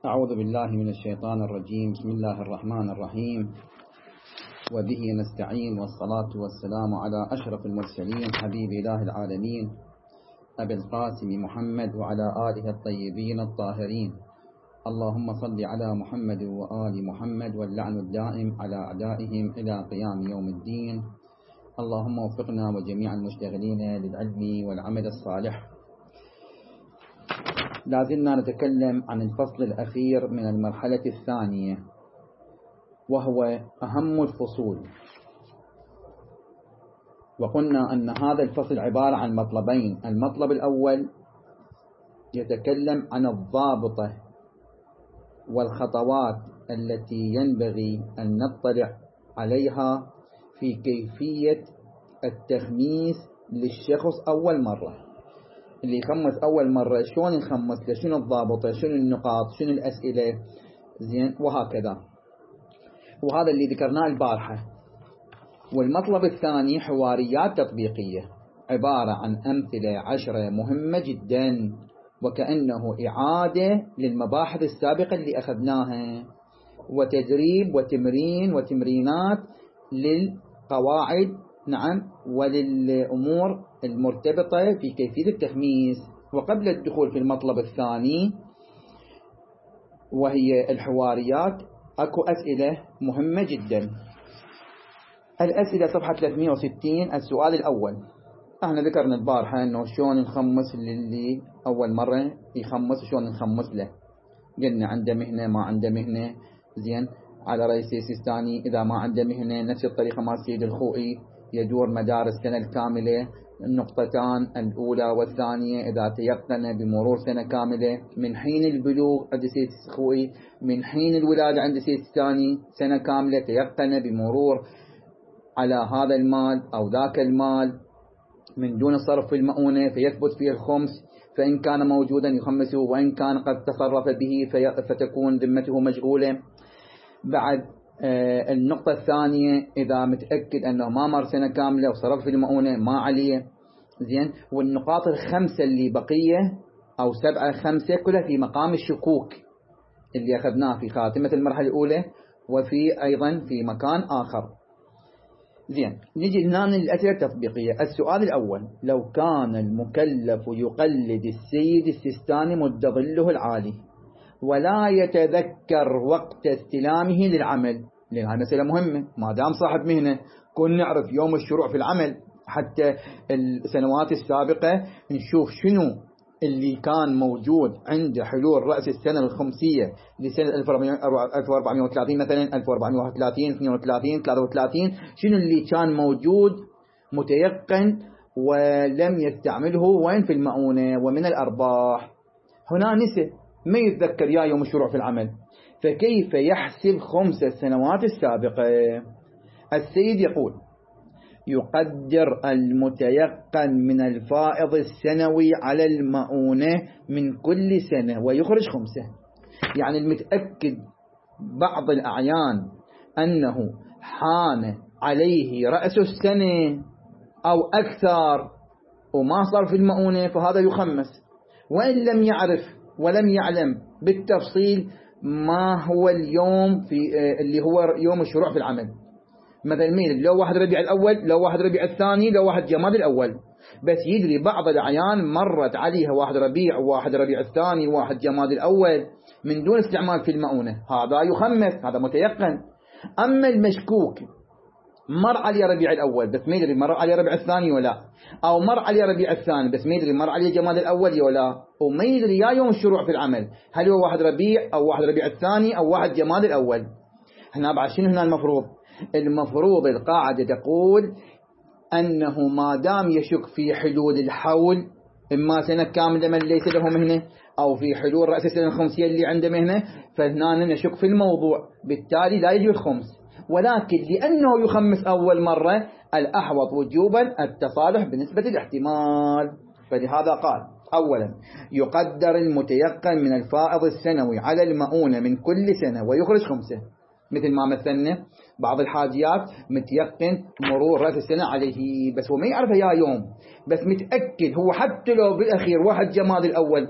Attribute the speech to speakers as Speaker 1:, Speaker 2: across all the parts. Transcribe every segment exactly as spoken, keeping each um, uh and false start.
Speaker 1: أعوذ بالله من الشيطان الرجيم. بسم الله الرحمن الرحيم، وبه نستعين، والصلاة والسلام على أشرف المرسلين حبيب إله العالمين أبي القاسم محمد وعلى آله الطيبين الطاهرين. اللهم صل على محمد وآل محمد، واللعن الدائم على أعدائهم إلى قيام يوم الدين. اللهم وفقنا وجميع المشتغلين للعلم والعمل الصالح. لازلنا نتكلم عن الفصل الأخير من المرحلة الثانية، وهو أهم الفصول. وقلنا أن هذا الفصل عبارة عن مطلبين. المطلب الأول يتكلم عن الضابطة والخطوات التي ينبغي أن نطلع عليها في كيفية التخميس للشخص أول مرة. اللي يخمس أول مرة شلون يخمس له، شنو الضابطة، شنو النقاط، شنو الأسئلة، زين، وهكذا. وهذا اللي ذكرناه البارحة. والمطلب الثاني حواريات تطبيقية، عبارة عن أمثلة عشرة مهمة جدا، وكأنه إعادة للمباحث السابقة اللي أخذناها، وتدريب وتمرين وتمرينات للقواعد، نعم، وللأمور المرتبطة في كيفية التخميس. وقبل الدخول في المطلب الثاني وهي الحواريات، أكو أسئلة مهمة جدا. الأسئلة صفحة ثلاثمئة وستين. السؤال الأول، احنا ذكرنا البارحة انه شلون نخمس للي أول مرة يخمس، شلون نخمس له. قلنا عنده مهنة، ما عنده مهنة، زين، على رأي السيستاني إذا ما عنده مهنة نفس الطريقة ما سيد الخوئي يدور مدار السنة الكاملة. النقطتان الأولى والثانية، إذا تيقن بمرور سنة كاملة من حين البلوغ عند سيد الخوئي، من حين الولادة عند سيد الثاني سنة كاملة، تيقن بمرور على هذا المال أو ذاك المال من دون صرف في المؤونة فيثبت فيه الخمس، فإن كان موجودا يخمسه، وإن كان قد تصرف به فتكون ذمته مجهولة. بعد آه النقطة الثانية، إذا متأكد أنه ما مر سنة كاملة وصرف في المؤونة ما عليه، زين. والنقاط الخمسة اللي بقية أو سبعة خمسة كلها في مقام الشكوك اللي أخذناه في خاتمة المرحلة الأولى، وفي أيضا في مكان آخر. زين، نجي هنا للأسئلة التطبيقية. السؤال الأول، لو كان المكلف يقلد السيد السيستاني مد ظله العالي ولا يتذكر وقت استلامه للعمل، لأن هذه مسألة مهمة. ما دام صاحب مهنة كن نعرف يوم الشروع في العمل، حتى السنوات السابقة نشوف شنو اللي كان موجود عند حلول رأس السنة الخمسية لسنة ألف وأربعمئة وثلاثين مثلا، ألف وأربعمئة وواحد وثلاثين، اثنين وثلاثين، ثلاثة وثلاثين، شنو اللي كان موجود متيقن ولم يستعمله، وين في المؤونة ومن الأرباح. هنا نسي، ما يتذكر يا يوم الشروع في العمل، فكيف يحسب خمس السنوات السابقة؟ السيد يقول يقدر المتيقن من الفائض السنوي على المؤونة من كل سنة ويخرج خمسة. يعني المتأكد بعض الأعيان أنه حان عليه رأس السنة أو أكثر وما صار في المؤونة، فهذا يخمس. وإن لم يعرف ولم يعلم بالتفصيل ما هو اليوم في اللي هو يوم الشروع في العمل، مثلا مين، لو واحد ربيع الأول، لو واحد ربيع الثاني، لو واحد جماد الأول، بس يدري بعض الأعيان مرت عليها واحد ربيع وواحد ربيع الثاني وواحد جماد الأول من دون استعمال في المؤونة، هذا يخمس، هذا متيقن. أما المشكوك مر عليه ربيع الأول بس ما يدري مر عليه ربيع الثاني ولا، أو مر عليه ربيع الثاني بس ما يدري مر عليه جماد الأول ولا، وما يدري يا يوم الشروع في العمل هل هو واحد ربيع أو واحد ربيع الثاني أو واحد جماد الأول. هنا بعد شنو هنا المفروض؟ المفروض القاعدة تقول أنه ما دام يشك في حلول الحول، إما سنة كاملة من ليس له مهنة أو في حلول رأس السنة الخمسية اللي عنده مهنة، فهنا نشك في الموضوع، بالتالي لا يجي الخمس. ولكن لأنه يخمس أول مرة الأحوط وجوبا التصالح بنسبة الاحتمال، فلهذا قال أولا يقدر المتيقن من الفائض السنوي على المؤونة من كل سنة ويخرج خمسة. مثل ما مثلنا بعض الحاجيات متيقن مرور رأس السنة عليه بس هو ما يعرفها يا يوم، بس متأكد هو حتى لو بالأخير واحد جماد الأول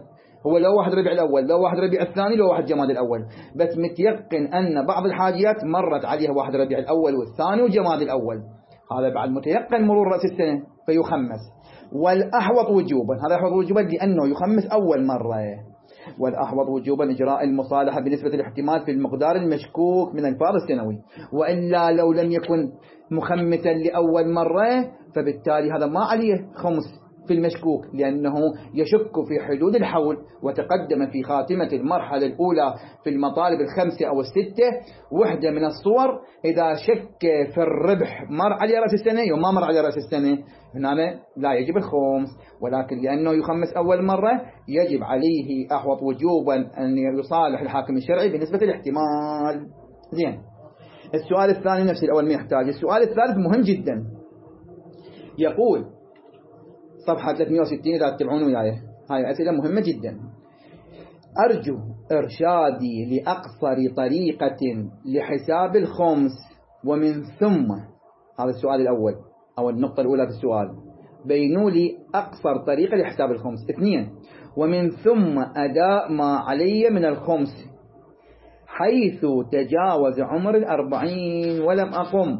Speaker 1: هو لو واحد ربيع الأول، لو واحد ربيع الثاني، لو واحد جماد الأول، بس متيقن أن بعض الحاجيات مرت عليها واحد ربيع الأول والثاني وجماد الأول، هذا بعد متيقن مرور رأس السنة فيخمس. والأحوط وجوبا، هذا أحوط وجوبا لأنه يخمس أول مرة. والأحوط وجوبا إجراء المصالحة بنسبة الاحتمال في المقدار المشكوك من الفار السنوي، وإلا لو لم يكن مخمسا لأول مرة فبالتالي هذا ما عليه خمس في المشكوك، لأنه يشك في حدود الحول وتقدم في خاتمة المرحلة الأولى في المطالب الخمسة أو الستة وحدة من الصور. إذا شك في الربح مر على رأس السنة يوم ما مر على رأس السنة هنا لا يجب الخمس، ولكن لأنه يخمس أول مرة يجب عليه أحوط وجوبا أن يصالح الحاكم الشرعي بنسبة الاحتمال. زين، السؤال الثاني نفس الأول ما يحتاج. السؤال الثالث مهم جدا، يقول صفحة ثلاثمئة وستين إذا تتبعون وياي، هاي أسئلة مهمة جدا. أرجو إرشادي لأقصر طريقة لحساب الخمس، ومن ثم، هذا السؤال الأول أو النقطة الأولى في السؤال، بينوا لي أقصر طريقة لحساب الخمس. اثنين، ومن ثم أداء ما علي من الخمس حيث تجاوز عمر الأربعين ولم أقم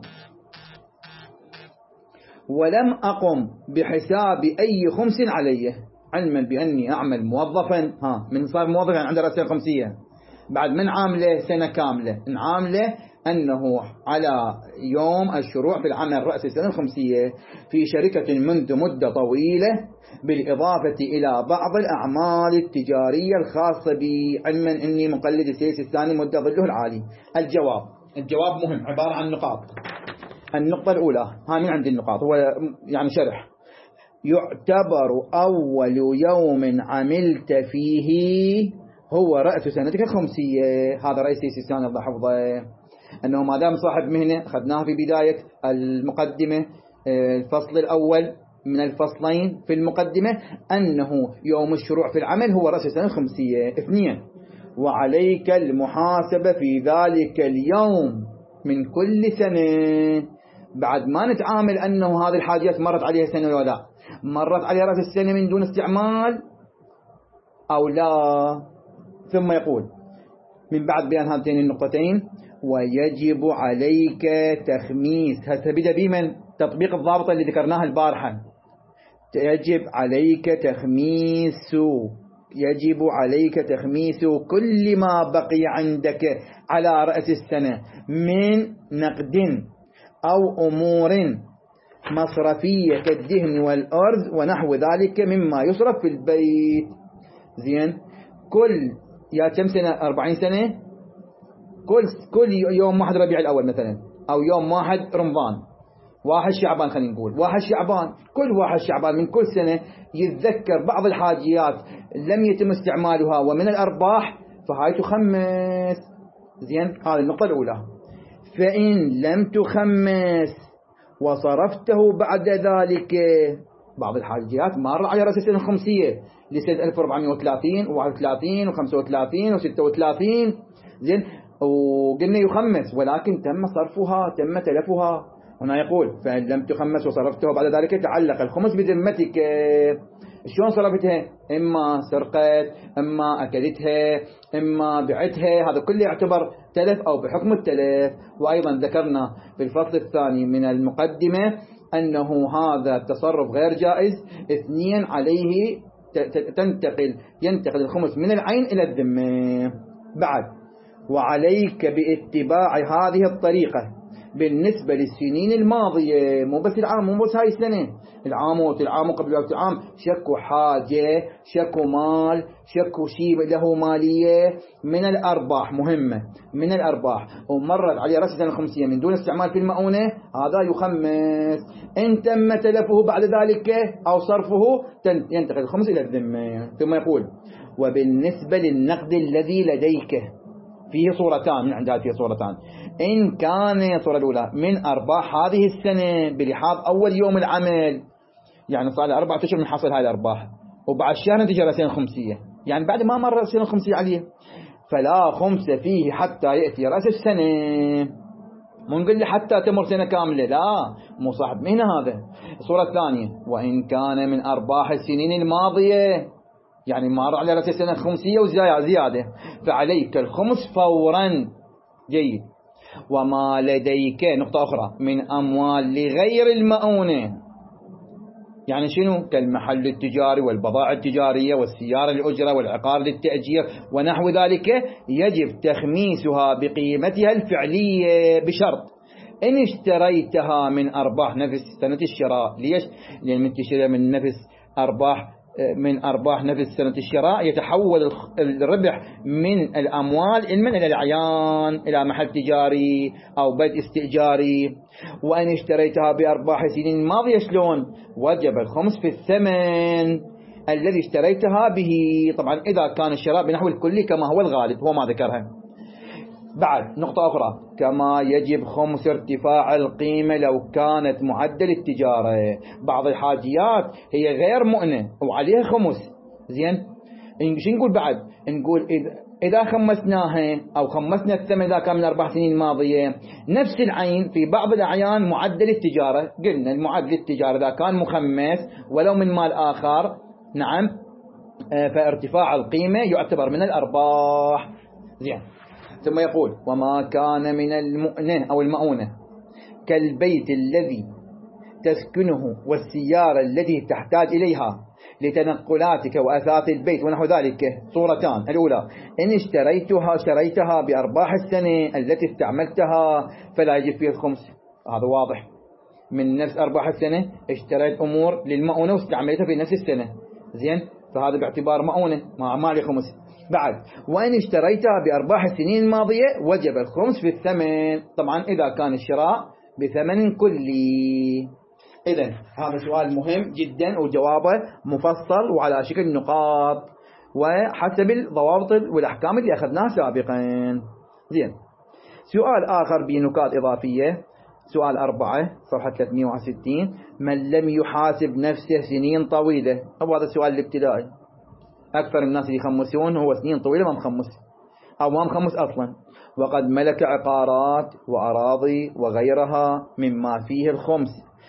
Speaker 1: ولم أقم بحساب أي خمس عليه، علما بأني أعمل موظفا. ها، من صار موظفا يعني عنده رأس خمسية، بعد من عامله سنة كاملة، عامله أنه على يوم الشروع في العمل رأس السنة الخمسية في شركة منذ مدة طويلة، بالإضافة إلى بعض الأعمال التجارية الخاصة بي، علما أني مقلد السيس الثاني مدة ظله العالي. الجواب الجواب مهم، عبارة عن نقاط. النقطة الأولى، ها من عندي النقاط، هو يعني شرح. يعتبر أول يوم عملت فيه هو رأس سنتك الخمسية. هذا رئيس السيستان الله حفظه، أنه ما دام صاحب مهنة، أخذناه في بداية المقدمة الفصل الأول من الفصلين في المقدمة، أنه يوم الشروع في العمل هو رأس السنة الخمسية. اثنين، وعليك المحاسبة في ذلك اليوم من كل سنة، بعد ما نتعامل أنه هذه الحاجات مرت عليها سنة ولا لا، مرت عليها رأس السنة من دون استعمال أو لا. ثم يقول من بعد بيان هاتين النقطتين، ويجب عليك تخميس، هذا بدأ بمن تطبيق الضابطة اللي ذكرناها البارحة. يجب عليك تخميس يجب عليك تخميس كل ما بقي عندك على رأس السنة من نقد أو أمور مصرفية كالدهن والأرز ونحو ذلك مما يصرف في البيت. زين، كل يا كم سنة، أربعين سنة، كل كل يوم واحد ربيع الأول مثلا، أو يوم واحد رمضان، واحد شعبان، خلينا نقول واحد شعبان، كل واحد شعبان من كل سنة يتذكر بعض الحاجيات لم يتم استعمالها ومن الأرباح، فهاي تخمس. زين، هذه النقطة الأولى. فإن لم تخمس وصرفته بعد ذلك، بعض الحاجيات مر على رأس السنة الخمسية لسنة ألف وأربعمئة وثلاثين وواحد وثلاثين وخمسة وثلاثين وستة وثلاثين، زين، وقلنا يخمس ولكن تم صرفها، تم تلفها. هنا يقول فإن لم تخمس وصرفته بعد ذلك تعلق الخمس بذمتك. شلون صرفتها؟ إما سرقت، إما أكلتها، إما بعتها، هذا كله يعتبر تلف أو بحكم التلف. وأيضا ذكرنا في الفصل الثاني من المقدمة أنه هذا التصرف غير جائز. اثنين، عليه تنتقل ينتقل الخمس من العين إلى الذمة. بعد، وعليك باتباع هذه الطريقة بالنسبة للسنين الماضية، مو بس العام، مو بس هاي السنة، العام والعام قبل العام، شكو حاجة، شكو مال، شكو شيء له مالية من الأرباح، مهمة من الأرباح، ومرت عليه رأس السنة الخمسية من دون استعمال في المؤونة، هذا يخمس. إن تم تلفه بعد ذلك أو صرفه ينتقل الخمس إلى الذمة. ثم يقول وبالنسبة للنقد الذي لديك فيه صورتان، من عندها فيه صورتان. إن كان الصورة الأولى من أرباح هذه السنة بلحاظ أول يوم العمل، يعني صار له أربعة أشهر من حصل هذه الأرباح، وبعد شهر نتيجة السنة الخمسية، يعني بعد ما مر السنة الخمسية عليه، فلا خمس فيه حتى يأتي رأس السنة. مو نقول لي حتى تمر سنة كاملة، لا، مو صاحب مهنة هذا. الصورة الثانية، وإن كان من أرباح السنين الماضية، يعني مر على رأس السنة الخمسية وزيادة، فعليك الخمس فورا. جيد. وما لديك نقطة أخرى من أموال لغير المؤونة، يعني شنو؟ كالمحل التجاري والبضائع التجارية والسيارة للأجرة والعقار للتأجير ونحو ذلك، يجب تخميسها بقيمتها الفعلية بشرط إن اشتريتها من أرباح نفس سنة الشراء. ليش؟ لأن من تشتري من نفس أرباح من أرباح نفس سنة الشراء يتحول الربح من الأموال من إلى الأعيان إلى محل تجاري أو بيت استئجاري. وأن اشتريتها بأرباح سنين ماضية شلون؟ وجب الخمس في الثمن الذي اشتريتها به، طبعا إذا كان الشراء بنحو الكلي كما هو الغالب، هو ما ذكرها. بعد نقطة أخرى، كما يجب خمس ارتفاع القيمة لو كانت معدل التجارة. بعض الحاجيات هي غير مؤنة وعليها خمس. زين، شو نقول بعد؟ نقول إذا خمسناها أو خمسنا الثمن إذا كان من أربع سنين ماضية نفس العين في بعض الأعيان معدل التجارة، قلنا المعدل التجارة إذا كان مخمس ولو من مال آخر، نعم، فارتفاع القيمة يعتبر من الأرباح. زين. ثم يقول وما كان من المؤنة أو المؤونة كالبيت الذي تسكنه والسيارة التي تحتاج إليها لتنقلاتك وأثاث البيت ونحو ذلك. صورتان: الأولى إن اشتريتها اشتريتها بأرباح السنة التي استعملتها فلا يجب فيه الخمس، هذا واضح، من نفس أرباح السنة اشتريت أمور للمؤونة واستعملتها في نفس السنة. زين، فهذا باعتبار مؤونة ما مالي خمس. بعد وإن اشتريتها بأرباح السنين الماضية وجب الخمس في الثمن، طبعا إذا كان الشراء بثمن كلي. إذن هذا سؤال مهم جدا وجوابه مفصل وعلى شكل نقاط وحسب الضوابط والأحكام اللي أخذناها سابقا. زين. سؤال آخر بنقاط إضافية، سؤال أربعة صفحة ثلاثمئة وواحد وستين: من لم يحاسب نفسه سنين طويلة. أو هذا السؤال الابتدائي، أكثر الناس اللي يخمسون هو سنين طويلة ما مخمس أو ما مخمس أصلا، وقد ملك عقارات وأراضي وغيرها مما فيه الخمس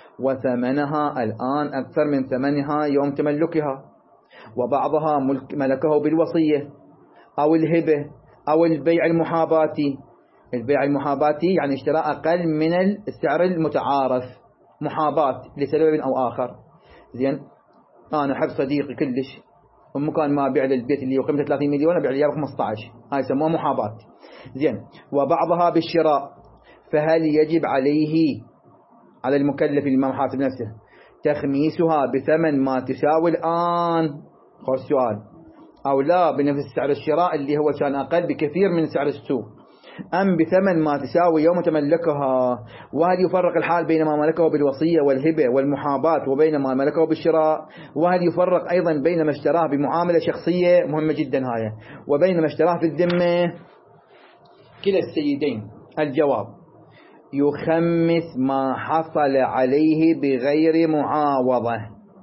Speaker 1: وثمنها الآن أكثر من ثمنها يوم تملكها، وبعضها ملكه بالوصية أو الهبة أو البيع المحاباتي. البيع المحاباتي يعني اشتراء أقل من السعر المتعارف، محابات لسبب أو آخر. زين، أنا أحب صديقي كلش ومكان ما أبيع للبيت اللي قيمته ثلاثين مليون أبيع لي خمسة عشر، هاي يسموها محابات. زين. وبعضها بالشراء، فهل يجب عليه على المكلف اللي ما محاسب نفسه تخميسها بثمن ما تساوي الآن؟ خوش سؤال. أو لا بنفس سعر الشراء اللي هو كان أقل بكثير من سعر السوق، أم بثمن ما تساوي يوم تملكها؟ وهل يفرق الحال بين ما ملكه بالوصية والهبة والمحابات وبين ما ملكه بالشراء؟ وهل يفرق أيضا بين ما اشتراه بمعاملة شخصية، مهمة جدا هاي، وبين ما اشتراه في الذمة؟ كلا السيدين. الجواب: يخمس ما حصل عليه بغير معاوضة،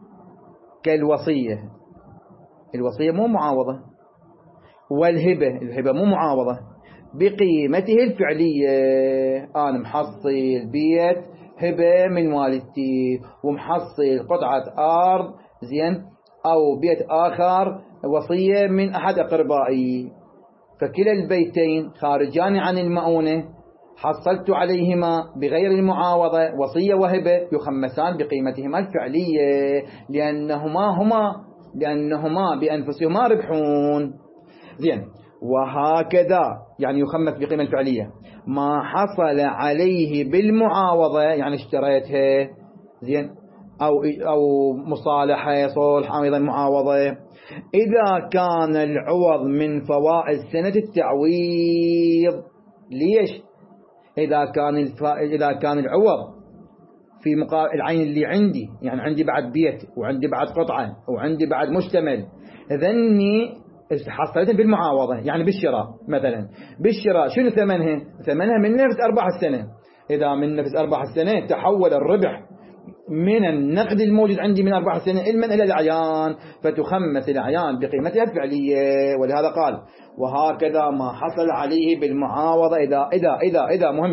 Speaker 1: كالوصية، الوصية مو معاوضة، والهبة، الهبة مو معاوضة، بقيمته الفعلية. أنا محصل بيت هبة من والدتي ومحصل قطعة أرض، زين، أو بيت آخر وصية من أحد أقربائي، فكلا البيتين خارجان عن المؤونة، حصلت عليهما بغير المعاوضة وصية وهبة، يخمسان بقيمتهما الفعلية لأنهما هما لأنهما بأنفسهما ربحون. زين. وهكذا يعني يخمس بقيمة الفعلية ما حصل عليه بالمعاوضة، يعني اشتريتها، زين، أو أو مصالحة صلح أيضا معاوضة، إذا كان العوض من فوائد سنة التعويض. ليش؟ إذا كان الف... إذا كان العوض في مقابل العين اللي عندي، يعني عندي بعد بيت وعندي بعد قطعة وعندي بعد مشتمل، ذني حصلتها بالمعاوضة، يعني بالشراء مثلا. بالشراء شنو ثمنها؟ ثمنها من نفس أرباح السنة. إذا من نفس أرباح السنة تحول الربح من النقد الموجود عندي من أرباح السنة إلمن إلى الأعيان، فتخمس الأعيان بقيمتها الفعلية. ولهذا قال وهكذا ما حصل عليه بالمعاوضة إذا إذا إذا إذا مهمة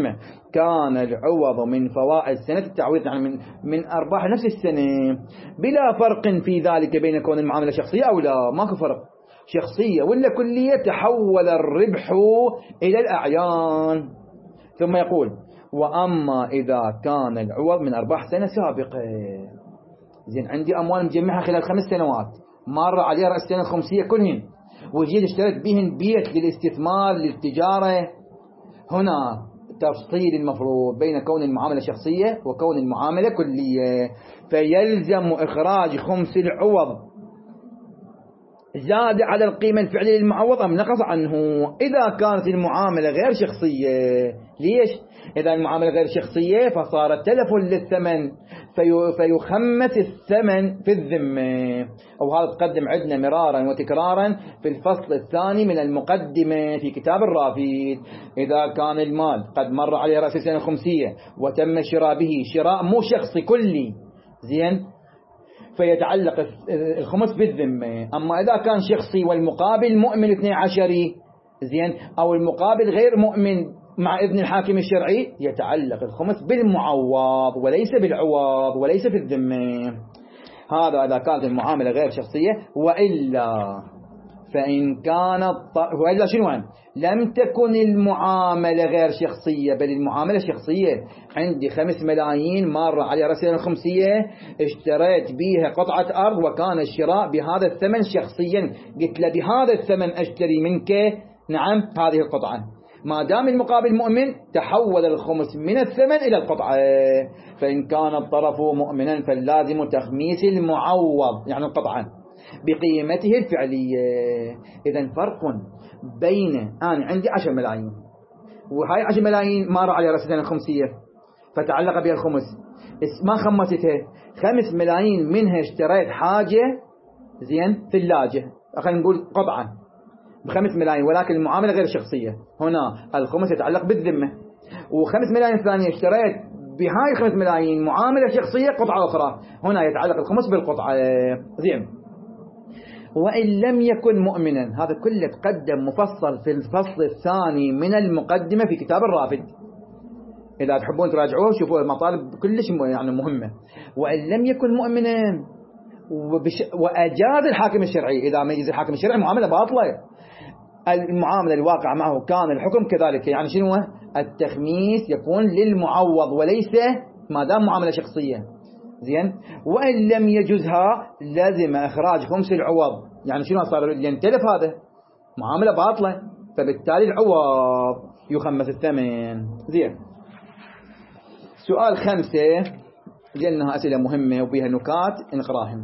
Speaker 1: كان العوض من فوائد سنة التعويض يعني من من أرباح نفس السنة بلا فرق في ذلك بين كون المعاملة شخصية أو لا، ماكو فرق، شخصية ولا كلية، تحول الربح إلى الأعيان. ثم يقول وأما إذا كان العوض من أرباح سنة سابقة، زين عندي أموال مجمعها خلال خمس سنوات مر عليها رأس السنة الخمسية كلهن، وجيت اشتريت بهن بيت للاستثمار للتجارة، هنا تفصيل المفروض بين كون المعاملة شخصية وكون المعاملة كلية، فيلزم إخراج خمس العوض زاد على القيمة الفعلية للمعوض أم نقص عنه إذا كانت المعاملة غير شخصية. ليش؟ إذا المعاملة غير شخصية فصار تلف للثمن فيخمس الثمن في الذمة، وهذا تقدم عندنا مرارا وتكرارا في الفصل الثاني من المقدمة في كتاب الرافد. إذا كان المال قد مر عليه رأس السنة الخمسية وتم الشراء به شراء مو شخصي كلي، زين، فيتعلق الخمس بالذمة. أما إذا كان شخصي والمقابل مؤمن اثني عشري، زين، أو المقابل غير مؤمن مع ابن الحاكم الشرعي، يتعلق الخمس بالمعوض وليس بالعوض وليس في الذمة. هذا إذا كانت المعاملة غير شخصية. وإلا فإن كانت وإلا شنو لم تكن المعاملة غير شخصية بل المعاملة شخصية، عندي خمس ملايين مارة على رأسين الخمسية اشتريت بيها قطعة أرض وكان الشراء بهذا الثمن شخصيا، قلت له بهذا الثمن أشتري منك نعم هذه القطعة، ما دام المقابل مؤمن تحول الخمس من الثمن إلى القطعة. فإن كان الطرف مؤمنا فاللازم تخميس المعوض يعني القطعة بقيمته الفعلية. إذن فرق بين أنا عندي عشر ملايين وهاي عشر ملايين مارة على رأسنا الخمسية فتعلق بها الخمس، ما خمستها، خمس ملايين منها اشتريت حاجة، زين، ثلاجة، خلينا نقول قطعة بخمس ملايين ولكن المعاملة غير شخصية، هنا الخمس يتعلق بالذمة. وخمس ملايين ثانية اشتريت بهاي خمس ملايين معاملة شخصية قطعة أخرى، هنا يتعلق الخمس بالقطعة، زين. وإن لم يكن مؤمنا، هذا كله تقدم مفصل في الفصل الثاني من المقدمة في كتاب الرافد، إذا تحبون تراجعوه شوفوا المطالب كلش يعني مهمة. وإن لم يكن مؤمنا وبش... وأجاز الحاكم الشرعي، إذا ما يجوز الحاكم الشرعي معاملة باطلة، المعاملة الواقع معه كان الحكم كذلك، يعني شنو التخميس يكون للمعوض وليس ما دام معاملة شخصية، زين. وإن لم يجوزها لازم إخراج خمس العوض، يعني شنو صار ينتلف هذا معاملة باطلة، فبالتالي العوض يخمس الثمن، زين. سؤال خمسة لأنها أسئلة مهمة وبيها نكات نقراهم.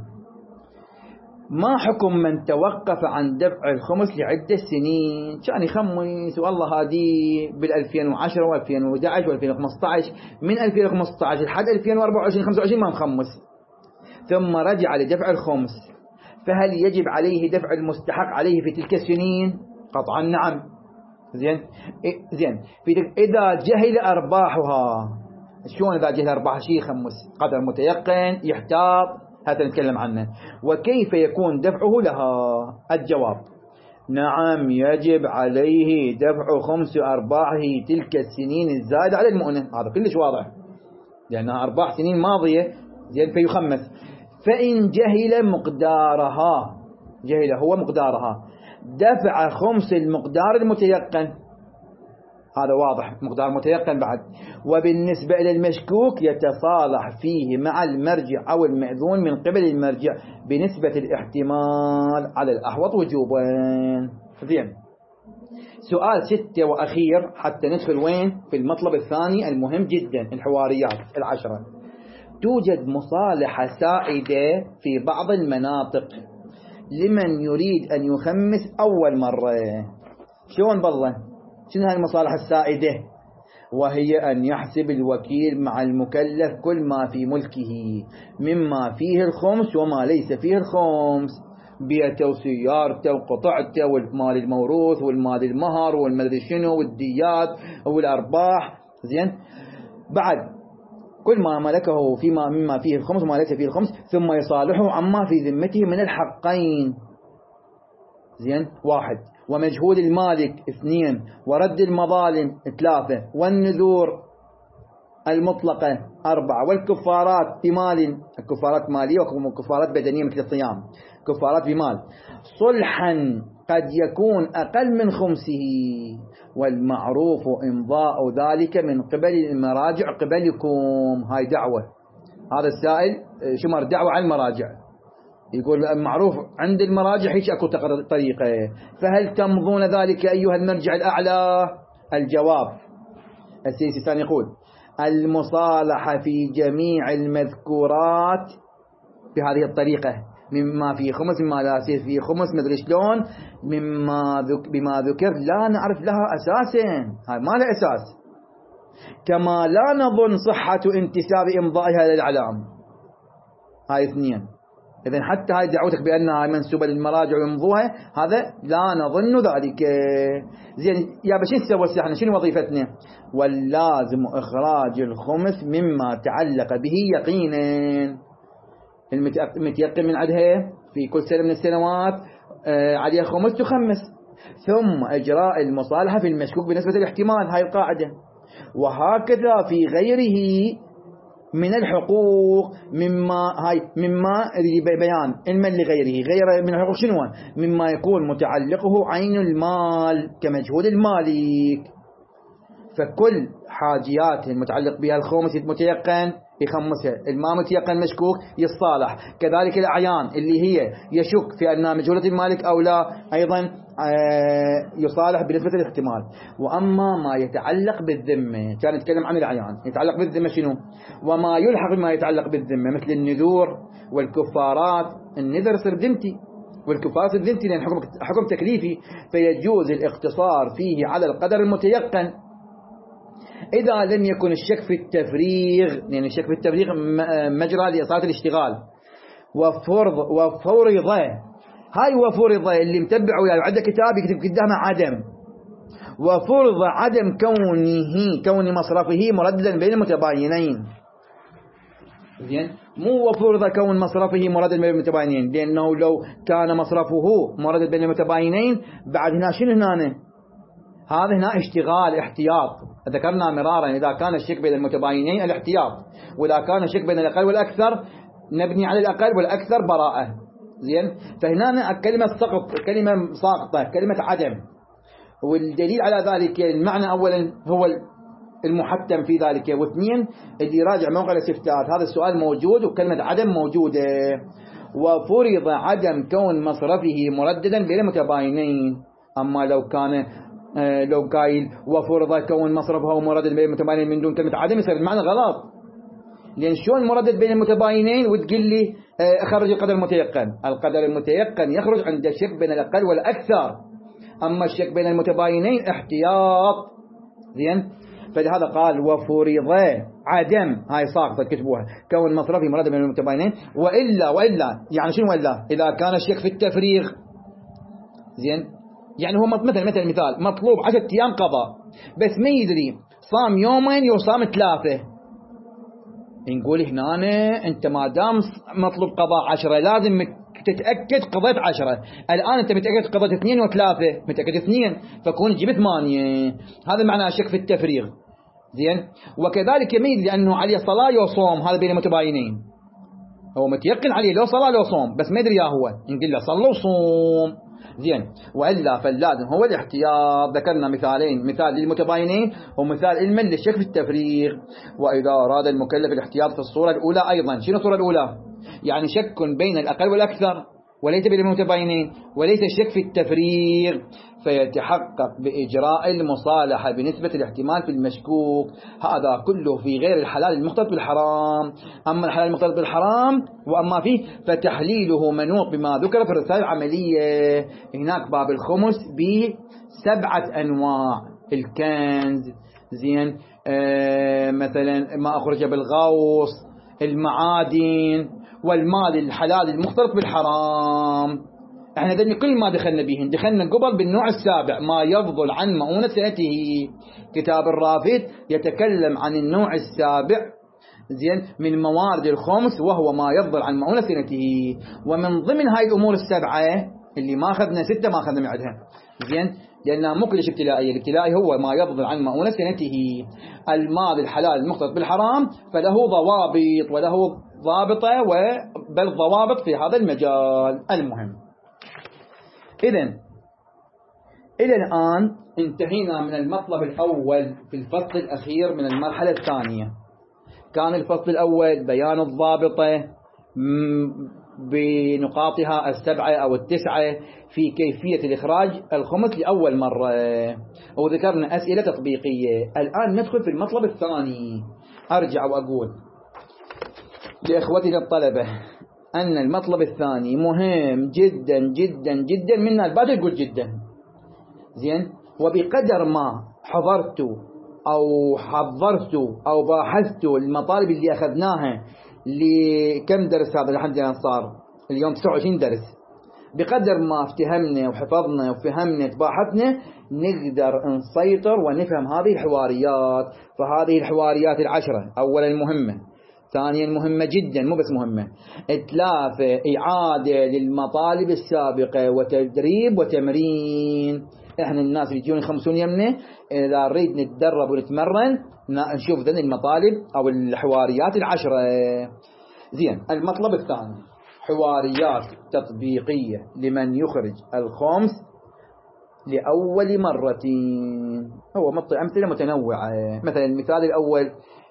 Speaker 1: ما حكم من توقف عن دفع الخمس لعدة سنين، كان يخمس والله هذه بالألفين وعشرة وألفين وأحد عشر وألفين وخمسة عشر، من ألفين وخمسة عشر لحد ألفين وأربعة وعشرين خمسة وعشرين ما مخمس، ثم رجع لدفع الخمس، فهل يجب عليه دفع المستحق عليه في تلك السنين؟ قطعا نعم، زين. زين إذا جهل أرباحها، شلون إذا جهل أرباحها شيء خمس قدر متيقن يحتاط، هذا نتكلم عنه. وكيف يكون دفعه لها؟ الجواب نعم يجب عليه دفع خمس أرباحه تلك السنين الزائدة على المؤنة، هذا كلش واضح لأنها أرباح سنين ماضية، زين، فيخمس. فإن جهل مقدارها، جهل هو مقدارها، دفع خمس المقدار المتيقن، هذا واضح مقدار متيقن بعد. وبالنسبة إلى المشكوك يتصالح فيه مع المرجع أو المأذون من قبل المرجع بنسبة الاحتمال على الأحوط وجوبا، زين. سؤال ستة وأخير حتى ندخل وين في المطلب الثاني المهم جدا، الحواريات العشرة. توجد مصالحة سائدة في بعض المناطق لمن يريد أن يخمس أول مرة. شلون بالله؟ شنو هاي المصالح السائدة؟ وهي أن يحسب الوكيل مع المكلف كل ما في ملكه مما فيه الخمس وما ليس فيه الخمس، بيته وسيارته وقطعته والمال الموروث والمال المهر والمدري شنو والديات والأرباح، زين، بعد كل ما ملكه فيما مما فيه الخمس وما ليس فيه الخمس، ثم يصالحه عما في ذمته من الحقين، زين، واحد، ومجهود المالك اثنين، ورد المظالم ثلاثة، والنذور المطلقة أربعة، والكفارات بمال، الكفارات مالية وكفارات بدنية مثل الصيام، كفارات بمال. صلحا قد يكون أقل من خمسه، والمعروف إمضاء ذلك من قبل المراجع قبلكم. هاي دعوة، هذا السائل شمر دعوة على المراجع، يقول المعروف عند المراجع هيك أكو طريقة، فهل تمضون ذلك أيها المرجع الأعلى؟ الجواب السيستاني يقول المصالحة في جميع المذكورات بهذه الطريقة، مما في خمس، مما لا يصير في خمس، مدري شلون، مما ذك بما ذكر لا نعرف لها أساسا، هاي ما لها أساس، كما لا نظن صحة انتساب إمضائها للإعلام. هاي اثنين. إذن حتى هاي دعوتك بأنها منسوبة للمراجع ويمضوها، هذا لا نظن ذلك. زين يا بشين نسوي احنا؟ شنو وظيفتنا؟ واللازم إخراج الخمس مما تعلق به يقينا، المتيقن من عدها في كل سنة من السنوات عليها خمس تخمس، ثم إجراء المصالحة في المشكوك بنسبة الاحتمال، هاي القاعدة. وهكذا في غيره من الحقوق، مما هاي مما بيان علما لغيره، غير من الحقوق شنو؟ مما يكون متعلقه عين المال كمجهول المالك، فكل حاجيات المتعلق بها الخمس المتيقن يخمسها، المال متيقن مشكوك يصالح، كذلك الأعيان اللي هي يشك في أنها مجهولة المالك أو لا أيضا يصالح بنسبة الاحتمال. وأما ما يتعلق بالذمة، كان نتكلم عن الأعيان، يتعلق بالذمة شنو؟ وما يلحق بما يتعلق بالذمة مثل النذور والكفارات، النذر صار ذمتي والكفارات صار ذمتي لأن حكم, حكم تكليفي، فيجوز الاقتصار فيه على القدر المتيقن إذا لم يكن الشك في التفريغ، يعني الشك في التفريغ مجرى لإصالة الاشتغال. وفرض وفرض هاي وفرض اللي متبع وياه وعنده كتاب يكتب قدامه عدم، وفرض عدم كونه كون مصرفه مرددا بين المتباينين. زين، مو وفرض كون مصرفه مرددا بين المتباينين، لأنه لو كان مصرفه مرددا بين المتباينين بعد هنا شنو هنا؟ هذا هنا اشتغال احتياط، ذكرنا مرارا إذا كان الشك بين المتباينين الاحتياط، وإذا كان الشك بين الأقل والأكثر نبني على الأقل والأكثر براءة. زين، فهنا كلمة سقط كلمة ساقطة، كلمة عدم، والدليل على ذلك المعنى أولا هو المحتم في ذلك، واثنين اللي راجع موقع الاستفتاء هذا السؤال موجود وكلمة عدم موجودة. وفرض عدم كون مصرفه مرددا بين المتباينين، أما لو كان لو قايل وفرض كون مصرفه مردد بين المتباينين من دون كلمة عدم يصير المعنى غلط، لأن شلون مردد بين المتباينين وتقول لي أخرج القدر المتيقن؟ القدر المتيقن يخرج عند الشك بين الأقل والأكثر، أما الشك بين المتباينين احتياط. زين، فلهذا قال وفرض عدم، هاي ساقطة كتبوها، كون مصرفه مردد بين المتباينين، وإلا وإلا يعني شنو وإلا؟ إذا كان الشك في التفريغ. زين، يعني هو مثلا مثلا مثال مطلوب عشرة أيام قضاء، بس ما يدري صام يومين يصام ثلاثة، نقول هنا أنت ما دام مطلوب قضاء عشرة لازم تتأكد قضيت عشرة، الآن أنت متأكد قضيت اثنين وثلاثة، متأكد اثنين فكون جبت ثمانية، هذا معنى الشك في التفريغ. زين، وكذلك يميز لأنه عليه صلاة وصوم، هذا بين المتباينين، هو متيقن عليه لو صلاة لو صوم بس ما يدري هو، نقول له صلى وصوم. زين، وإلا فاللازم هو الاحتياط. ذكرنا مثالين، مثال للمتباينين ومثال علما للشك في التفريغ. وإذا أراد المكلف الاحتياط في الصورة الأولى أيضا، شنو الصورة الأولى؟ يعني شك بين الأقل والأكثر وليس بين المتباينين، وليس الشك في التفريغ، فيتحقق بإجراء المصالحة بنسبة الاحتمال في المشكوك. هذا كله في غير الحلال المختلط بالحرام. أما الحلال المختلط بالحرام وأما فيه فتحليله منوط بما ذكر في الرسالة العملية. هناك باب الخمس بسبعة أنواع: الكنز، زين، آه مثلا ما أخرج بالغوص، المعادن، والمال الحلال المختلط بالحرام. احنا ذني كل ما دخلنا بهن دخلنا قبل بالنوع السابع ما يفضل عن مؤونة سنته. كتاب الرافد يتكلم عن النوع السابع، زين، من موارد الخمس، وهو ما يفضل عن مؤونة سنته. ومن ضمن هاي الأمور السبعة اللي ما أخذنا ستة ما أخذنا معدها، زين، لأنها مو كلش ابتلائية. الابتلائي هو ما يفضل عن مؤونة سنته. المال الحلال المختلط بالحرام فله ضوابط وله ضابطة بل ضوابط في هذا المجال. المهم إذن إلى الآن انتهينا من المطلب الأول في الفصل الأخير من المرحلة الثانية. كان الفصل الأول بيان الضابطة بنقاطها السبعة أو التسعة في كيفية الإخراج الخمس لأول مرة، وذكرنا أسئلة تطبيقية. الآن ندخل في المطلب الثاني. أرجع وأقول لإخوتنا الطلبة أن المطلب الثاني مهم جدا جدا جدا. منا البعض يقول جدا زين، وبقدر ما حضرت أو حضرت أو باحثت المطالب اللي أخذناها لكم درس هذا لحد الآن صار اليوم تسعة وعشرين درس، بقدر ما افتهمنا وحفظنا وفهمنا وباحثنا نقدر نسيطر ونفهم هذه الحواريات. فهذه الحواريات العشرة أولا مهمة، ثانيا مهمة جدا مو بس مهمة، إتلاف إعادة للمطالب السابقة وتدريب وتمرين. احنا الناس اللي يجون يخمسون يمنا اذا نريد نتدرب ونتمرن نشوف ذن المطالب او الحواريات العشرة. زين، المطلب الثاني حواريات تطبيقية لمن يخرج الخمس لأول مرة. هو أمثلة متنوعة. مثلا المثال الأول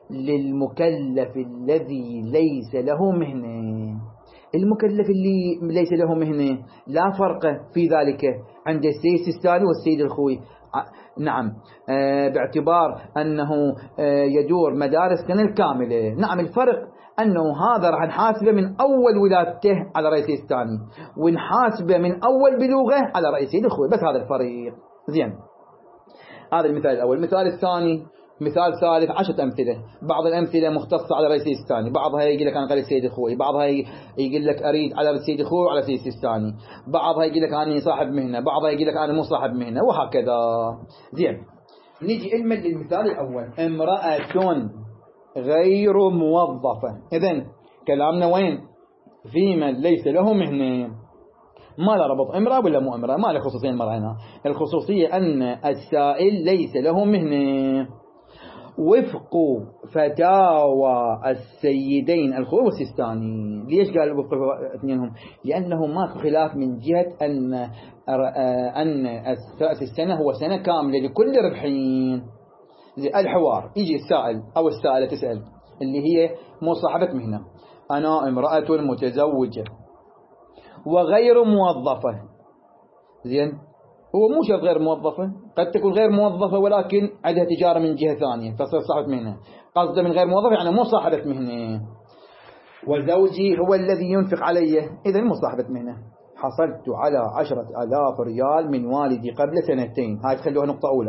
Speaker 1: للمكلف الذي ليس له مهنة. المكلف اللي ليس له مهنة لا فرق في ذلك عند السيد السيستاني والسيد الخوي. نعم، باعتبار أنه يدور مدارس سنة الكاملة. نعم، الفرق أنه هذا راح نحاسبه من أول ولادته على رئيس السيستاني، ونحاسبه من أول بلوغه على رئيس السيد الخوي، بس هذا الفريق. زين، هذا المثال الأول. المثال الثاني مثال ثالث عشرة أمثلة. بعض الأمثلة مختصة على رئيس السيستاني، بعضها يقول لك أنا قال السيد الخوي، بعضها يقول لك أريد على السيد الخوي وعلى السيد السيستاني، بعضها يقول لك أنا صاحب مهنة، بعضها يقول لك أنا مو صاحب مهنة، وهكذا. زين، نيجي علما للمثال الأول. امرأة غير موظفة. إذن كلامنا وين؟ في من ليس له مهنة. ما لا ربط امرأة ولا مو امرأة، ما له خصوصية المرأة هنا. الخصوصية أن السائل ليس له مهنة وفق فتاوى السيدين الخوي والسيستاني. ليش قال وفق اثنينهم؟ لأنه ماكو خلاف من جهة أن أن السنة هو سنة كاملة لكل ربحين. الحوار يجي السائل أو السائلة تسأل اللي هي مو صاحبة مهنة: أنا امرأة متزوجة وغير موظفة. زين، هو مو شرط غير موظفة، قد تكون غير موظفة ولكن عندها تجارة من جهة ثانية فصار صاحبة مهنة. قصده من غير موظفة يعني مو صاحبة مهنة. وزوجي هو الذي ينفق علي، إذا مو صاحبة مهنة. حصلت على عشرة آلاف ريال من والدي قبل سنتين، هاي تخلوها نقطة أولى.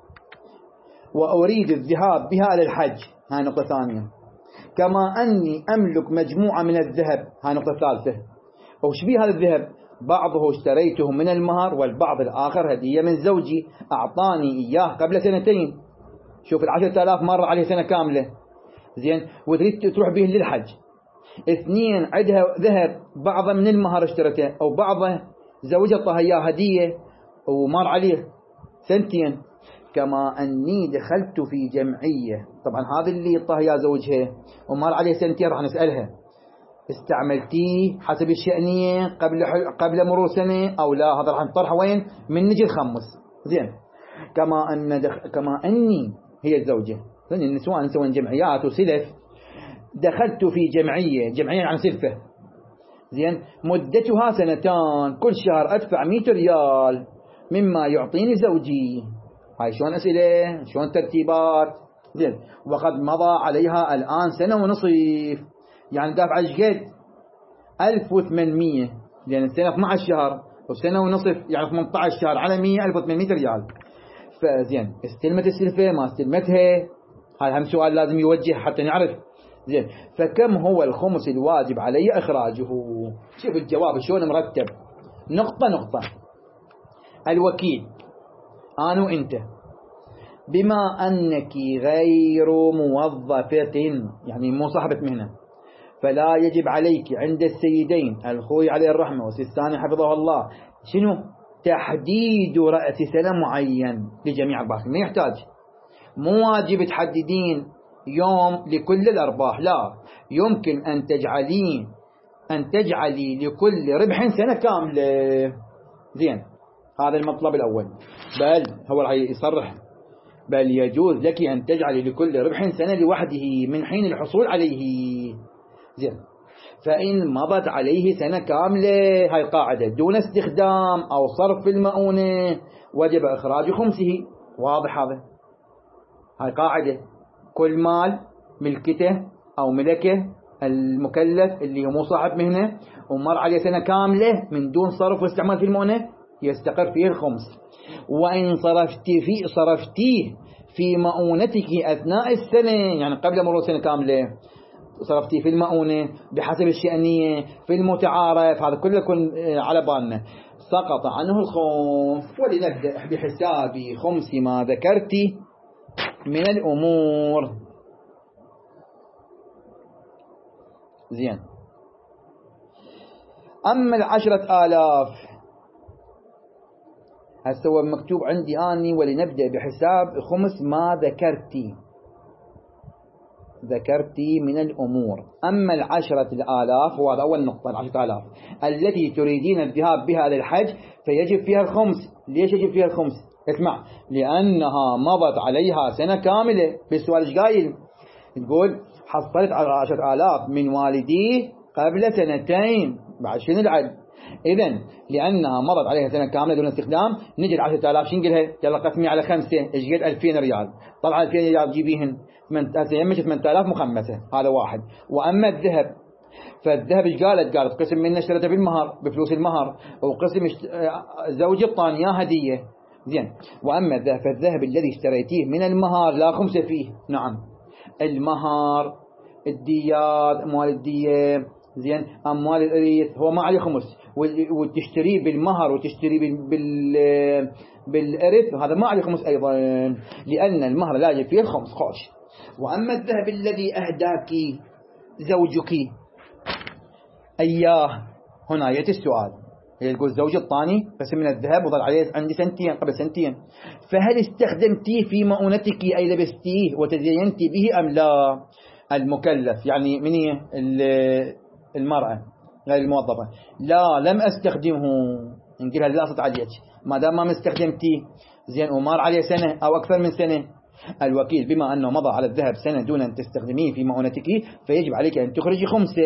Speaker 1: وأريد الذهاب بها للحج، هاي نقطة ثانية. كما أني أملك مجموعة من الذهب، هاي نقطة ثالثة. وش بيه هذا الذهب؟ بعضه اشتريته من المهر والبعض الآخر هدية من زوجي أعطاني إياه قبل سنتين. شوف العشرة آلاف مرة عليه سنة كاملة. زين، وتريد تروح به للحج. اثنين، عندها ذهب بعضه من المهر اشترته أو بعضه زوجها طه إياه هدية ومر عليه سنتين. كما أني دخلت في جمعية، طبعا هذا اللي طه إياه زوجها ومر عليه سنتين راح نسألها استعملتيه حسب الشأنية قبل قبل مرور سنة أو لا. هذا راح نطرحه وين؟ من نجي الخمس. زين، كما أن دخ... كما أني هي الزوجة، النسوان نسوين جمعيات وسلف. دخلت في جمعية، جمعية عن سلفة. زين، مدتها سنتان، كل شهر أدفع مئة ريال مما يعطيني زوجي. هاي شلون أسئلة، شلون ترتيبات. زين، وقد مضى عليها الآن سنة ونصف، يعني دافع قد ألف وثمانمية، لأن السنة اثنا عشر شهر وسنة ونصف يعني ثمانية عشر شهر على مية، ألف وثمانمية ريال. فزين، استلمت السلفة ما استلمتها؟ هذا هم سؤال لازم يوجه حتى نعرف. زين، فكم هو الخمس الواجب علي إخراجه؟ شوف الجواب شلون مرتب نقطة نقطة. الوكيل أنا وإنت، بما أنك غير موظفة يعني مو صاحبة مهنة، فلا يجب عليك عند السيدين الخوي عليه الرحمة والسيستاني حفظه الله شنو؟ تحديد رأس سنة معين لجميع الأرباح، ما يحتاج، مو واجب تحددين يوم لكل الأرباح، لا، يمكن أن تجعلين أن تجعلي لكل ربح سنة كاملة. زين، هذا المطلب الأول. بل هو راح يصرح، بل يجوز لك أن تجعلي لكل ربح سنة لوحده من حين الحصول عليه. زين، فإن مضت عليه سنة كاملة، هاي قاعدة، دون استخدام أو صرف في المؤونة وجب إخراج خمسه. واضح هذا؟ هاي قاعدة، كل مال ملكته أو ملكه المكلف اللي هو مو صاحب مهنة ومر عليه سنة كاملة من دون صرف واستعمال في المؤونة يستقر فيه الخمس. وإن صرفتي في صرفتيه في مؤونتك أثناء السنة، يعني قبل مرور سنة كاملة صرفتي في المؤونة بحسب الشأنية في المتعارف، هذا كله يكون على بالنا، سقط عنه الخمس. ولنبدأ بحساب خمس ما ذكرتي من الأمور. زين، أما العشرة آلاف هسه هو مكتوب عندي آني ولنبدأ بحساب خمس ما ذكرتي ذكرتي من الأمور. أما العشرة الآلاف، وهذا أول نقطة، العشرة آلاف التي تريدين الذهاب بها للحج فيجب فيها الخمس. ليش يجب فيها الخمس؟ اسمع، لأنها مضت عليها سنة كاملة. بالسؤال ايش قايل؟ تقول حصلت على عشرة آلاف من والديه قبل سنتين، بعد شنو العد؟ إذن لأنها مضت عليها سنة كاملة دون استخدام، نجي العشرة آلاف شنو نقولها؟ يلا قسمي على خمسة، ايش قد؟ ألفين ريال. طلع ألفين ريال جيبيهن هسه يمشي ثمانية آلاف مخمسة، هذا واحد. وأما الذهب، فالذهب ايش قالت؟ قالت قسم منه اشتريته بالمهر بفلوس المهر، وقسم اشت... زوجي الطانية هدية. زين، وأما الذهب فالذهب الذي اشتريتيه من المهر لا خمس فيه. نعم، المهر، الديات، أموال الدية، زين، أموال الإرث هو ما عليه خمس، وتشتريه بالمهر وتشتريه بال... بال... بالإرث هذا ما عليه خمس أيضا، لأن المهر لا يجب فيه الخمس. خوش. وأما الذهب الذي أهداك زوجك أياه، هنا يأتي السؤال، يقول زوجي الطاني بس من الذهب وظل عليه عندي سنتين قبل سنتين، فهل استخدمتيه في مؤونتك أي لبستيه وتزينتي به أم لا؟ المكلف يعني من هي المرأة غير الموظفة، لا لم أستخدمه. نقولها لا صوت عليك ما دام ما مستخدمتيه، زين، ومر عليه سنة أو أكثر من سنة، الوكيل بما أنه مضى على الذهب سنة دون أن تستخدميه في مؤونتك فيجب عليك أن تخرجي خمسة.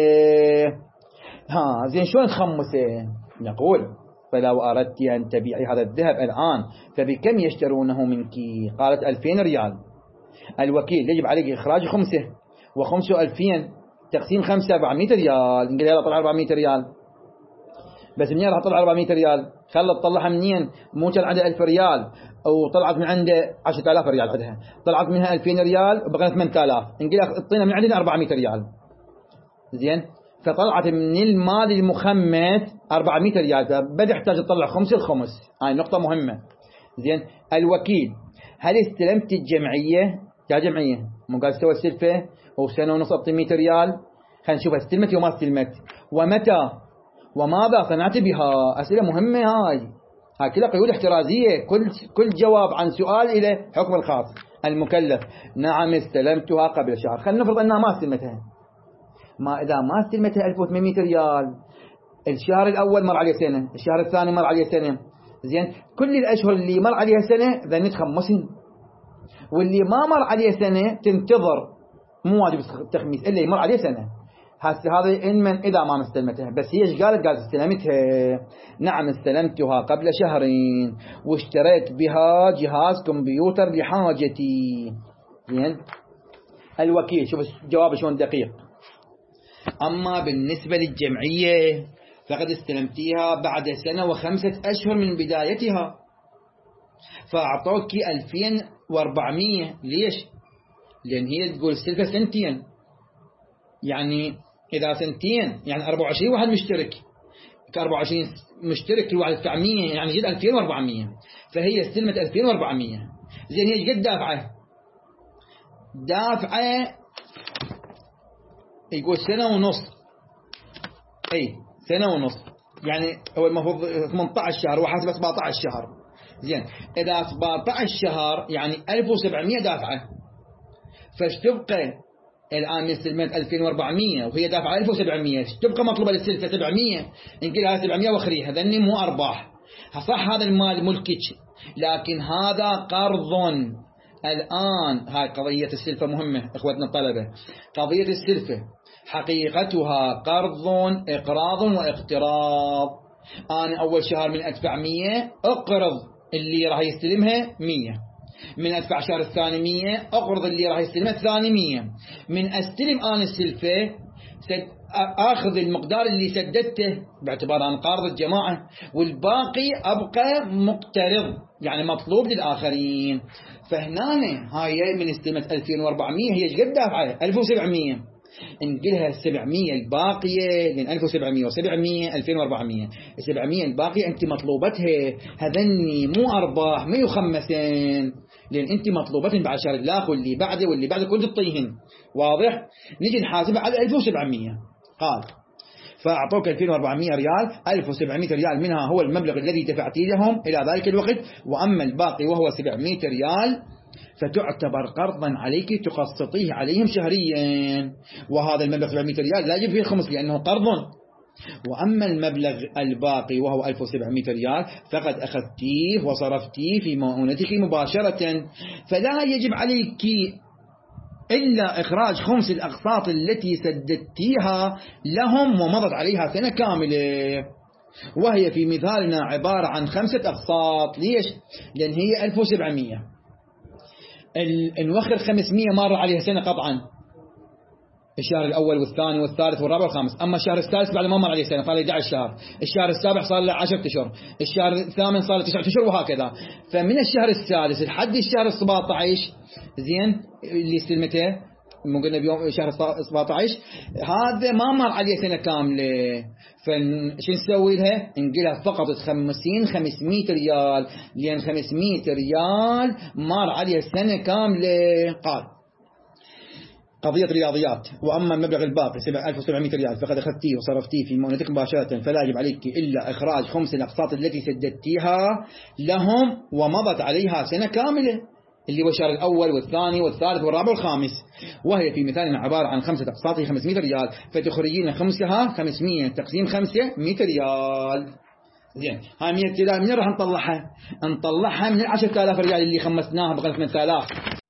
Speaker 1: ها زين، شلون خمسة؟ نقول فلو أردت أن تبيعي هذا الذهب الآن فبكم يشترونه منك؟ قالت ألفين ريال. الوكيل يجب عليك إخراج خمسة، وخمسة ألفين تقسيم خمسة أربعمائة ريال. نقول يلا طلع أربعمائة ريال، بس منين راح تطلع أربعمائة ريال؟ خلت تطلعها منين؟ مو كان عنده ألف ريال وطلعت من عنده عشرة آلاف ريال عندها، طلعت منها ألفين ريال وبقيت ثمانية آلاف، نقول اعطينا من عندنا أربعمائة ريال. زين، فطلعت من المال المخمس أربعمائة ريال، فبدأ يحتاج تطلع خمس الخمس. هاي نقطة مهمة. زين، الوكيل هل استلمت الجمعية؟ يا جمعية مو قال سوى السلفة وسنة ونص أعطي مائة ريال، خلينا نشوف استلمت وما استلمت، ومتى وماذا صنعت بها. أسئلة مهمة هاي، هاي كلها قيود احترازية، كل كل جواب عن سؤال إلى حكم الخاص. المكلف نعم استلمتها قبل شهر، خلينا نفرض أنها ما استلمتها، ما إذا ما استلمتها ألف وثمانمائة ريال، الشهر الأول مر عليه سنة، الشهر الثاني مر عليه سنة، زين، كل الأشهر اللي مر عليها سنة ذنت خمسين، واللي ما مر عليه سنة تنتظر، مو واجب التخميس إلا يمر عليه سنة. هسه هذا إن من إذا ما استلمتها، بس هي إيش قالت؟ قالت استلمتها. نعم استلمتها قبل شهرين واشتريت بها جهاز كمبيوتر لحاجتي. زين، الوكيل شوف الجواب شلون دقيق. أما بالنسبة للجمعية فقد استلمتيها بعد سنة وخمسة أشهر من بدايتها، فأعطوك ألفين وأربعمائة. ليش؟ لأن هي تقول السلفة سنتين، يعني إذا سنتين يعني أربعة وعشرين واحد مشترك، أربعة وعشرين مشترك الواحد يدفع مية، يعني جد ألفين وأربعمائة، فهي استلمت ألفين وأربعمائة. زين، هي قد دافعة؟ دافعة يقول سنة ونص، أي سنة ونص. يعني هو المفروض ثمانية عشر شهر وحاسب سبعة عشر شهر. زين إذا سبعة عشر شهر يعني ألف وسبعمية دافعة، فاش تبقى الآن استلمت ألفين وأربعمية وهي دافعة ألف وسبعمية، تبقى مطلوبة للسلفة سبعمية، نقولها سبعمية وخريها، هذني مو أرباح. صح هذا المال ملكك، لكن هذا قرض. الآن هاي قضية السلفة مهمة إخوتنا الطلبة. قضية السلفة حقيقتها قرض، إقراض واقتراض. أنا أول شهر من أدفع مية، أقرض اللي راح يستلمها مية. من أدفع شهر الثاني مية، أقرض اللي راح يستلمها الثاني مية. من أستلم أنا السلفة أخذ المقدار اللي سددته باعتبار أنا قارض الجماعة، والباقي أبقى مقترض يعني مطلوب للآخرين. فهنا هاي من استلمت ألفين وأربعمية هي قد دافعة ألف وسبعمية، نقلها السبعمية الباقية، لأن ألف وسبعمية وسبعمية ألفين وأربعمية، السبعمية الباقية أنت مطلوبتها هذني مو أرباح مو يخمسين، لأن أنت مطلوبتهم بعد شهر الآخر واللي بعده واللي بعده كل تطيهن. واضح؟ نجي نحاسبها على ألف وسبعمية. قال فأعطوك ألفين وأربعمية ريال، ألف وسبعمية ريال منها هو المبلغ الذي دفعتي لهم إلى ذلك الوقت، وأما الباقي وهو سبعمية ريال فتعتبر قرضا عليك تقسطيه عليهم شهريا. وهذا المبلغ سبعمية ريال لا يجب فيه الخمس لأنه قرض. وأما المبلغ الباقي وهو ألف وسبعمية ريال فقد أخذتيه وصرفتيه في مؤونتك مباشرة، فلا يجب عليك إلا إخراج خمس الأقساط التي سددتيها لهم ومضت عليها سنة كاملة، وهي في مثالنا عبارة عن خمسة أقساط. ليش؟ لأن هي ألف وسبعمية، الوخر خمسمية مر عليها سنة قطعا، الشهر الأول والثاني والثالث والرابع والخامس. أما الشهر السادس بعد ما مر عليه سنة صار له أحد عشر شهر، الشهر السابع صار له عشرة أشهر، الشهر الثامن صار له تسعة أشهر، وهكذا. فمن الشهر السادس لحد الشهر السبعة عشر زين اللي استلمته مو قلنا بيوم شهر سبعة عشر هذا ما مر عليه سنة كاملة، فشو نسوي لها؟ نقولها فقط خمسين خمسمية ريال، لأن خمسمية ريال مر عليه سنة كاملة. قال قضية رياضيات. وأما المبلغ الباقي ألف وسبعمية ريال فقد أخذتيه وصرفتيه في مؤونتك مباشرة، فلا يجب عليك إلا إخراج خمس الأقساط التي سددتيها لهم ومضت عليها سنة كاملة، اللي هو الشهر الأول والثاني والثالث والرابع والخامس، وهي في مثالنا عبارة عن خمسة أقساط خمسمية ريال، فتخرجين خمسها خمسمية تقسيم خمسة مية ريال. زين هاي مية ريال من راح نطلعها؟ نطلعها من العشرة آلاف ريال اللي خمسناها بقى ثمانية آلاف.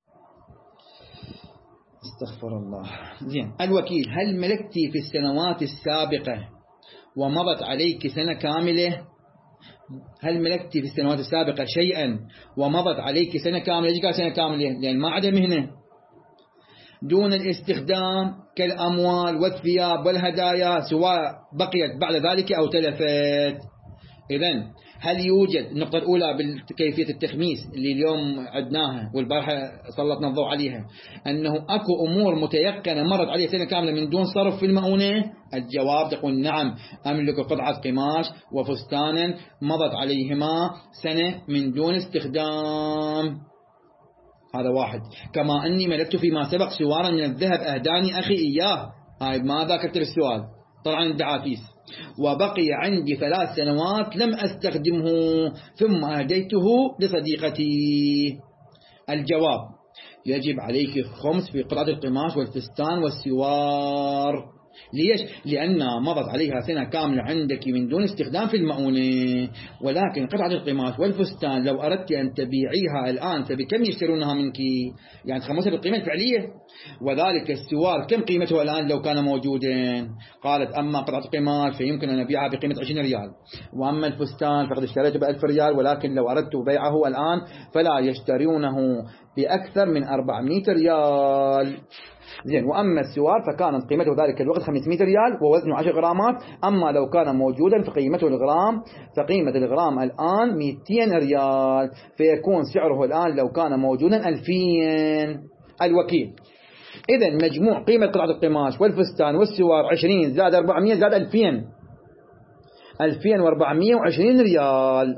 Speaker 1: استغفر الله. زين الوكيل، هل ملكتي في السنوات السابقة ومضت عليك سنة كاملة؟ هل ملكتي في السنوات السابقة شيئا ومضت عليك سنة كاملة؟ يجي سنة كاملة لأن ما عدا مهنة دون الاستخدام كالأموال والثياب والهدايا، سواء بقيت بعد ذلك أو تلفت. إذن هل يوجد النقطة الأولى بكيفية التخميس اللي اليوم عدناها والبارحة سلطنا الضوء عليها، أنه أكو أمور متيقنة مرت عليه سنة كاملة من دون صرف في المؤونة؟ الجواب تقول نعم، أملك قطعة قماش وفستانا مضت عليهما سنة من دون استخدام. هذا واحد. كما أني ملكت فيما سبق سوارا من الذهب أهداني أخي إياه، هاي ما ذاكرت السؤال طبعا الدعافيس، وبقي عندي ثلاث سنوات لم أستخدمه ثم أهديته لصديقتي. الجواب يجب عليك خمس في قطعة القماش والفستان والسوار. ليش؟ لأنها مضت عليها سنة كاملة عندك من دون استخدام في المؤونة. ولكن قطعة القماش والفستان لو أردت أن تبيعيها الآن فبكم يشترونها منك؟ يعني تخمسها بالقيمة الفعلية. وذلك السوار كم قيمته الآن لو كان موجودا؟ قالت أما قطعة القماش فيمكن أن أبيعها بقيمة عشرين ريال، وأما الفستان فقد اشتريته بألف ريال، ولكن لو أردت بيعه الآن فلا يشترونه بأكثر من أربعمائة ريال. زين وأما السوار فكانت قيمته ذلك الوقت خمسمائة ريال ووزنه عشر غرامات. أما لو كان موجودا فقيمته الغرام فقيمة الغرام الآن مئتين ريال، فيكون سعره الآن لو كان موجودا ألفين. الوكيل، إذن مجموع قيمة قطعة القماش والفستان والسوار عشرين زائد أربعمائة زائد ألفين، ألفين وأربعمائة وعشرين ريال،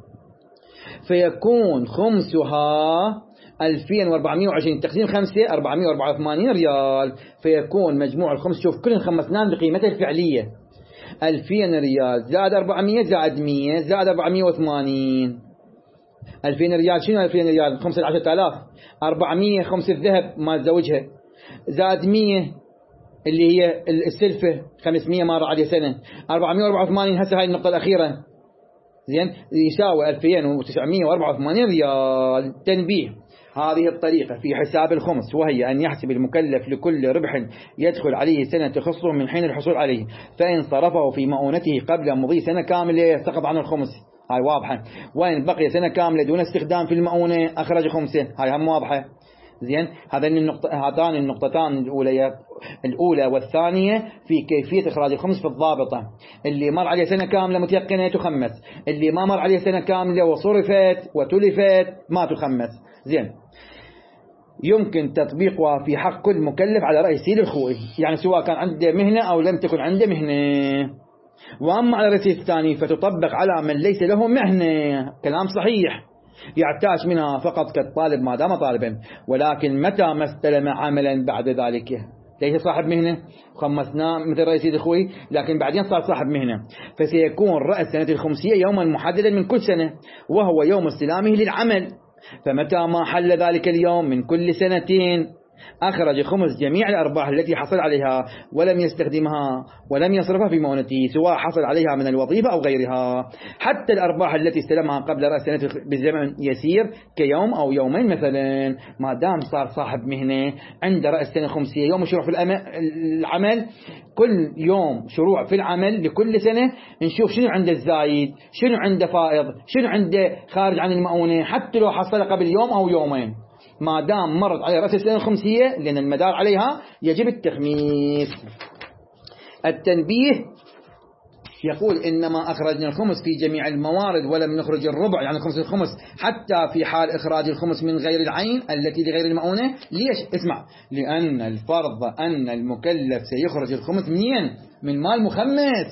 Speaker 1: فيكون خمسها ألفين وأربعمائة وعشرين تقسيم خمسة أربعمائة وأربعة وثمانين ريال، فيكون مجموع الخمس، شوف كل خمسنان بقيمته الفعلية، ألفين ريال زائد أربعمية زائد مية زائد أربعمية وثمانين. ألفين ريال شنو ألفين ريال؟ خمسة عشرة آلاف. أربعمية خمس الذهب مال زوجها زائد مية اللي هي السلفة خمسمية مر عليه سنة. أربعمية وأربعة وثمانين هسه هاي النقطة الأخيرة زين يساوي ألفين وتسعمية وأربعة وثمانين ريال. تنبيه: هذه الطريقة في حساب الخمس وهي أن يحسب المكلف لكل ربح يدخل عليه سنة تخصه من حين الحصول عليه، فإن صرفه في مؤونته قبل مضي سنة كاملة سقط عن الخمس، هاي واضحة. وإن بقي سنة كاملة دون استخدام في المؤونة أخرج خمسة، هاي هم واضحة. زين هذين النقطة هاتان النقطتان الأولى الأولى والثانية في كيفية إخراج الخمس في الضابطة. اللي مر عليه سنة كاملة متيقنة تخمس، اللي ما مر عليه سنة كاملة وصرفت وتلفت ما تخمس. زين يمكن تطبيقها في حق كل مكلف على رأي سيد الخوئي، يعني سواء كان عنده مهنة أو لم تكن عنده مهنة. وأما على الرأي الثاني فتطبق على من ليس له مهنة. كلام صحيح، يعتاش منها فقط كالطالب ما دام طالبا، ولكن متى ما استلم عملا بعد ذلك ليس صاحب مهنة خمسناه مثل رئيس الخوي، لكن بعدين صار صاحب مهنة، فسيكون رأس سنة الخمسية يوما محددا من كل سنة وهو يوم استلامه للعمل. فمتى ما حل ذلك اليوم من كل سنتين أخرج خمس جميع الأرباح التي حصل عليها ولم يستخدمها ولم يصرفها في مؤونته، سواء حصل عليها من الوظيفة أو غيرها، حتى الأرباح التي استلمها قبل رأس سنة بزمن يسير كيوم أو يومين مثلا. ما دام صار صاحب مهنة عند رأس سنة خمسية يوم شروع في العمل، كل يوم شروع في العمل لكل سنة نشوف شنو عنده الزايد، شنو عنده فائض، شنو عنده خارج عن المؤونة، حتى لو حصل قبل يوم أو يومين ما دام مرت على رأس السنة الخمسية، لأن المدار عليها يجب التخميس. التنبيه يقول: إنما أخرجنا الخمس في جميع الموارد ولم نخرج الربع، يعني خمس الخمس حتى في حال إخراج الخمس من غير العين التي لغير المؤونة. ليش؟ اسمع: لأن الفرض أن المكلف سيخرج الخمس منين؟ من مال مخمس،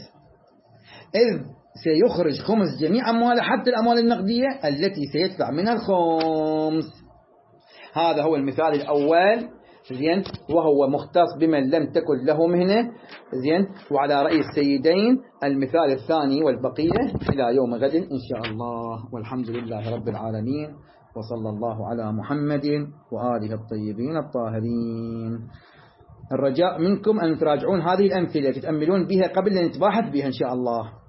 Speaker 1: إذ سيخرج خمس جميع أمواله حتى الأموال النقدية التي سيدفع منها الخمس. هذا هو المثال الأول، زين، وهو مختص بمن لم تكن له مهنة، زين. وعلى رأي السيدين المثال الثاني والبقية إلى يوم غد إن شاء الله، والحمد لله رب العالمين، وصلى الله على محمد وآله الطيبين الطاهرين. الرجاء منكم أن تراجعون هذه الأمثلة تتأملون بها قبل أن نتباحث بها إن شاء الله.